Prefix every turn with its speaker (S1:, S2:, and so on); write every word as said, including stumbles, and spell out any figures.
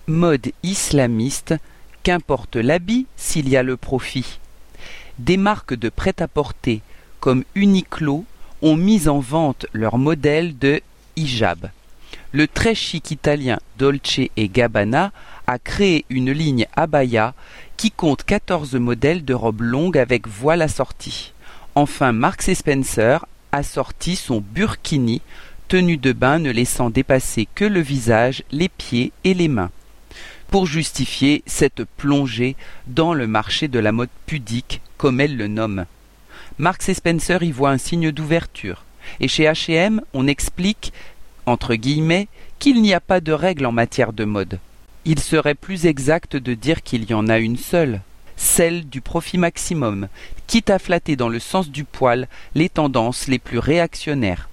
S1: Mode islamiste, qu'importe l'habit s'il y a le profit. Des marques de prêt-à-porter comme Uniqlo ont mis en vente leur modèle de hijab. Le très chic italien Dolce et Gabbana a créé une ligne abaya qui compte quatorze modèles de robes longues avec voile assortie. Enfin, Marks et Spencer a sorti son burkini, tenue de bain ne laissant dépasser que le visage, les pieds et les mains, pour justifier cette plongée dans le marché de la mode pudique, comme elle le nomme. Marks et Spencer y voit un signe d'ouverture, et chez H et M, on explique, entre guillemets, qu'il n'y a pas de règle en matière de mode. Il serait plus exact de dire qu'il y en a une seule, celle du profit maximum, quitte à flatter dans le sens du poil les tendances les plus réactionnaires.